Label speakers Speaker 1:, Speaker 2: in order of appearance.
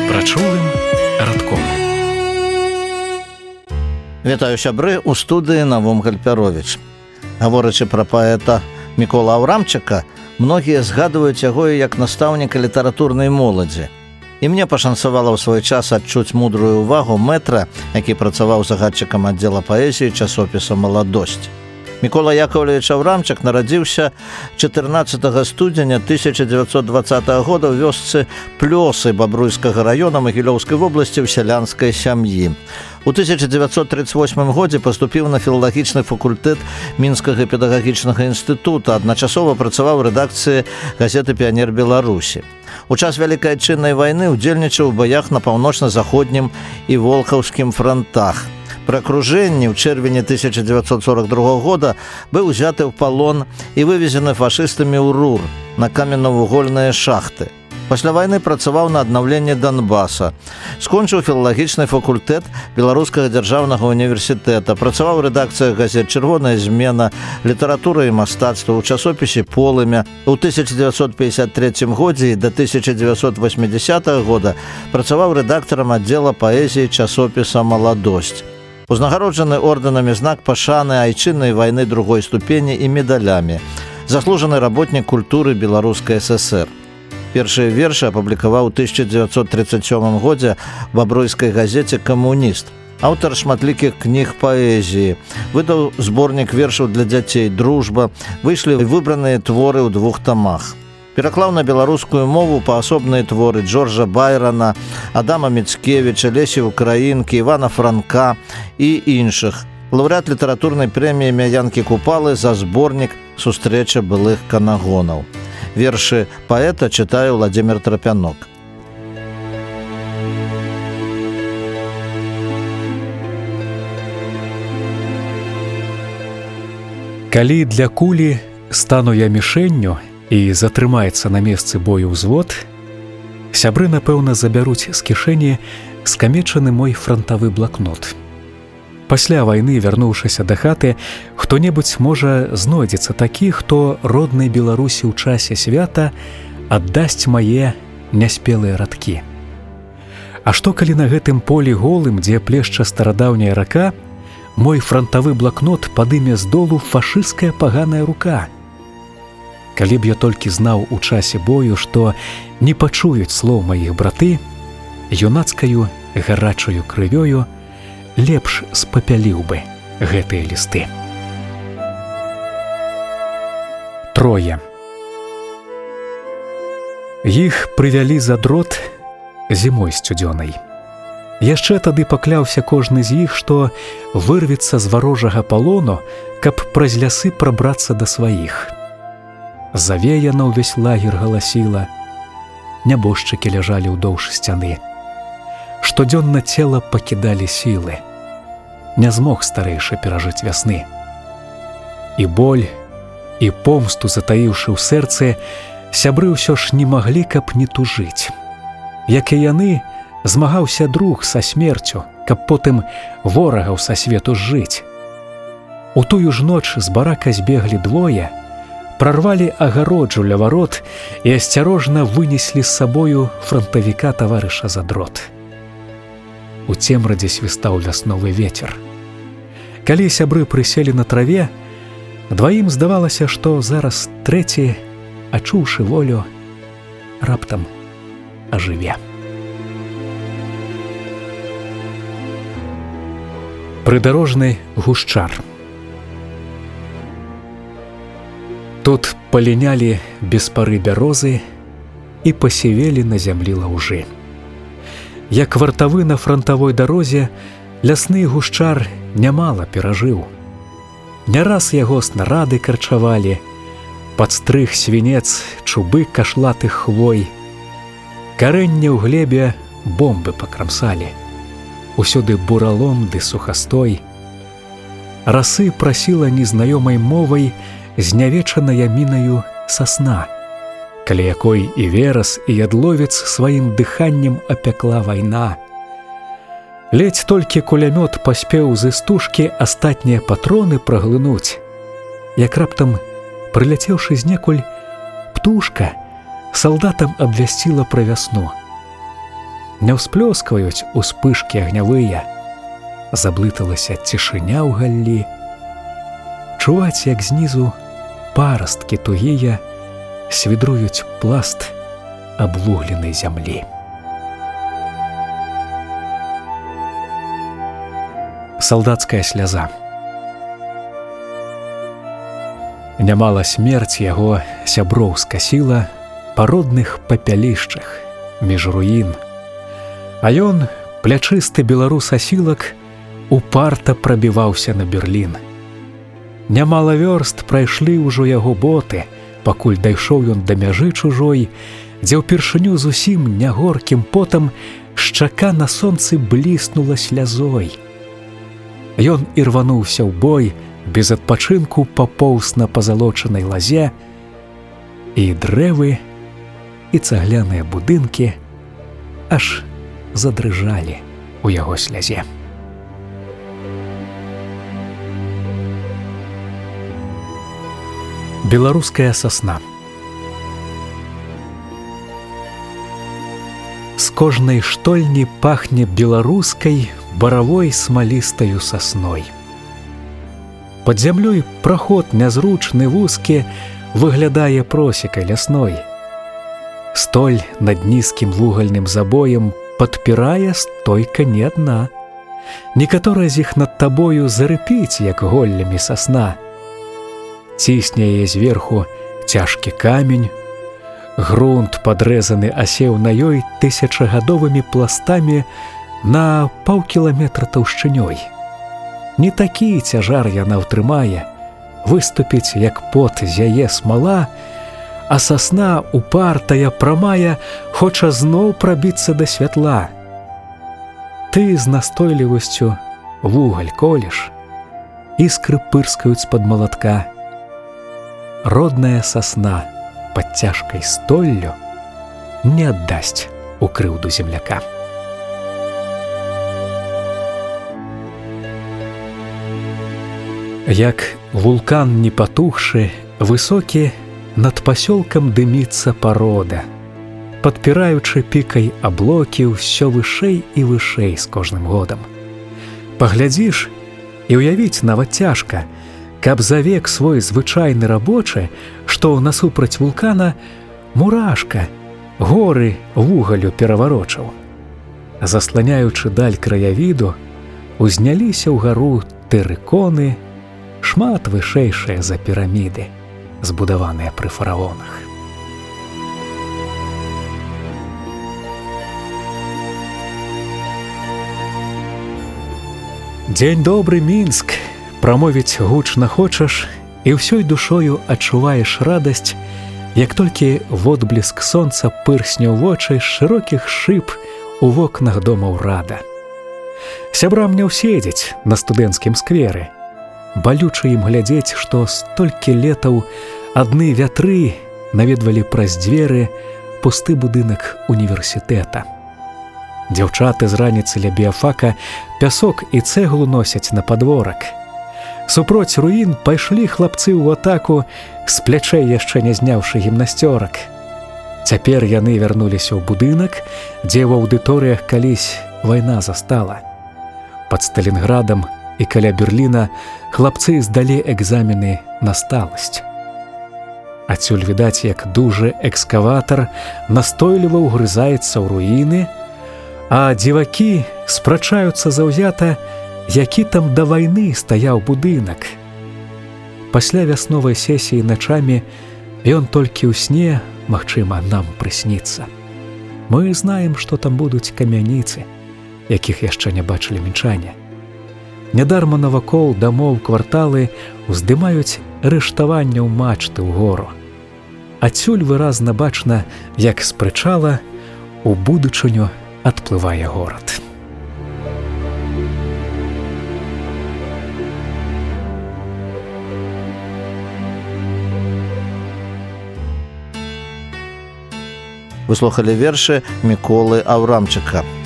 Speaker 1: прачулым радком.
Speaker 2: Вітаю сябры, у студыі Навум Гальпяровіч. Гаворачы пра паэта Мікола Аўрамчыка, многія згадваюць яго як настаўніка літаратурнай моладзі. І мне пашанцавала ў свой час адчуць мудрую ўвагу мэтра, які працаваў загадчыкам аддзела паэзіі часопіса «Маладосць». Мікола Яковлевич Аўрамчык нарадзіўся 14 студзеня 1920 года ў вёсцы Плёсы Бабруйскага раёна Магілёўскай вобласці ў сялянскай сям'і. У 1938 годзе паступіў на філалагічны факультэт Мінскага педагагічнага інстытута, адначасова працаваў у рэдакцыі газеты «Піянер Беларусі». У час Вялікай Адчыннай вайны ўдзельнічаў у баях на паўночна-заходнім і Волхаўскім франтах. Пры акружэнні ў чэрвені 1942 года быў узяты ў палон і вывезены фашыстамі ў РУР на каменнавугольныя шахты. Пасля вайны працаваў на аднаўленне Донбаса. Скончыў філалагічны факультэт Беларускага дзяржаўнага універсітэта, працаваў у рэдакцыях газет «Чырвоная змена», «Літаратура і мастацтва», у часопісе «Полымя». У 1953 годзе і да 1980 года працаваў рэдактарам аддзела паэзіі часопіса «Маладосць». Узнагароджаны ордэнамі знак пашаны айчыннай вайны другой ступені і медалямі. Заслужаны работнік культуры Беларускай ССР. Першыя вершы апублікаваў у 1937 годзе в бабруйскай газеце «Камуніст». Аўтар шматлікіх кніг паэзіі. Выдаў зборнік вершаў для дзяцей «Дружба». Выйшлі выбраныя творы ў 2 тамах. Пераклаў на беларускую мову паасобныя творы Джорджа Байрана, Адама Міцкевіча, Лесі Украінкі, Івана Франка і іншых. Лаўрэат літаратурнай прэміі імя Янкі Купалы за зборнік «Сустрэча былых канагонаў». Вершы паэта чытае Владзімір Трапянок.
Speaker 1: Калі для кулі стану я мішэнню і затрымаецца на месцы бою ўзвод, сябры, напэўна, забяруць з кішэні скамечаны мой франтавы блакнот. Пасля вайны, вярнуўшыся да хаты, хто-небудзь, можа, знойдзецца такі, хто роднай Беларусі ў часе свята аддасць мае няспелыя радкі. А што, калі на гэтым полі голым, дзе плешча старадаўняя рака, мой франтавы блакнот падыме з долу фашысцкая паганая рука? Калі б я толькі знаў у часе бою, што не пачуюць слоў маіх браты, юнацкаю гарачаю крывёю лепш спапяліў бы гэтыя лісты. Трое. Іх прывялі за дрот зімой сцюдзёнай. Яшчэ тады пакляўся кожны з іх, што вырвецца з варожага палону, каб праз лясы прабрацца да сваіх. Завея на ўвесь лагер галасіла, нябожчыкі ляжалі ўдоўж сцяны. Штодзённа цела пакідалі сілы. Не змог старэйшы перажыць вясны. І боль, і помсту затаіўшы ў сэрцы, сябры ўсё ж не маглі, каб не тужыць. Як і яны, змагаўся друг са смерцю, каб потым ворагаў са свету зжыць. У тую ж ноч з барака збеглі двое, прарвалі агароджу ля варот і асцярожна вынеслі з сабою франтавіка таварыша за дрот. У цемрадзе свістаў вясновы вецер. Калі сябры прыселі на траве, дваім здавалася, што зараз трэці, ачуўшы волю, раптам ажыве. Прыдарожны гушчар. Тут палінялі без пары бярозы і пасівелі на зямлі лаўжы. Як вартавы на франтавой дарозе, лясны гушчар нямала перажыў. Не раз яго снарады карчавалі, падстрыг свінец, чубы кашлатых хвой. Карэнне ў глебе бомбы пакрамсалі, усюды буралом ды сухастой. Расы прасіла незнаёмай мовай знявечаная мінаю сасна, каля якой і верас, і ядловец сваім дыханнем апякла вайна. Ледзь толькі кулямёт паспеў з істужкі астатнія патроны праглынуць, як раптам, прыляцеўшы знекуль, птушка салдатам абвясціла пра вясну. не ўсплёскваюць успышкі агнявыя. Заблыталася цішыня ў галлі. Чуваць, як знізу парасткі тугія свідруюць пласт аблугленай зямлі. Салдацкая сляза. Нямала смерць яго сяброў скасіла па родных папялішчах між руін. А ён, плячысты беларус-асілак, упарта прабіваўся на Берлін. Нямала вёрст прайшлі ўжо яго боты, пакуль дайшоў ён да мяжы чужой, дзе ўпершыню зусім нягоркім потам шчака на сонцы бліснула слязой. Ён ірвануўся ў бой, без адпачынку папоўз на пазалочанай лазе, і дрэвы, і цагляныя будынкі аж задрыжалі у яго слязе. Беларуская сасна. З кожнай штольні пахне беларускай баравой смалістаю сасной. Пад зямлёй праход нязручны вузкі выглядае просекай лясной. Столь над нізкім вугальным забоем падпірае стойка не адна. Некаторая з іх над табою зарыпіць, як голлямі сасна. Цісне яе зверху цяжкі камень, грунт падрэзаны асеў на ёй тысячагадовымі пластамі на паўкіламетра таўшчынёй. Не такі цяжар яна ўтрымае, выступіць, як пот з яе смала, а сасна упартая, прамая, хоча зноў прабіцца да святла. Ты з настойлівасцю вугаль колеш, іскры пырскаюць з-пад малатка. Родная сасна пад цяжкай столлю не аддасць у крыўду земляка. Як вулкан не патухшы, высокі, над пасёлкам дыміцца парода, падпіраючы пікай аблокі ўсё вышэй і вышэй з кожным годам. Паглядзіш, і ўявіць нават цяжка, каб за век свой звычайны рабочы, што насупраць вулкана мурашка горы вугалю пераварочаў. Засланяючы даль краявіду, узняліся ўгару тэрыконы, шмат вышэйшыя за піраміды, збудаваныя пры фараонах. Дзень добры, Мінск, прамовіць гучна хочаш, і ўсёй душою адчуваеш радасць, як толькі водбліск сонца пырсне ў вочы з шырокіх шыб у вокнах домаў рада. Сябрам не ўседзець на студэнцкім скверы. Балюча ім глядзець, што столькі летаў адны вятры наведвалі праз дзверы пусты будынак універсітэта. Дзяўчаты з раніцы ля біяфака пясок і цэглу носяць на падворак. Супроць руін пайшлі хлапцы ў атаку, з плячэй яшчэ не зняўшы гімнасцёрак. Цяпер яны вярнуліся ў будынак, дзе ў аўдыторыях калісь вайна застала. Пад Сталінградам і каля Берліна хлапцы здалі экзамены на сталасць. Адсюль відаць, як дужы экскаватар настойліва ўгрызаецца ў руіны, а дзівакі спрачаюцца заўзята, які там да вайны стаяў будынак. Пасля вясновай сесіі начамі ён толькі ў сне, магчыма, нам прысніцца. Мы знаем, што там будуць камяніцы, якіх яшчэ не бачылі мінчане. Нядарма навакол дамоў кварталы уздымаюць рыштаванняў мачты ўгору. Адсюль выразна бачна, як з прычала у будучыню адплывае горад.
Speaker 2: Вы слухали вершы Міколы Аўрамчыка.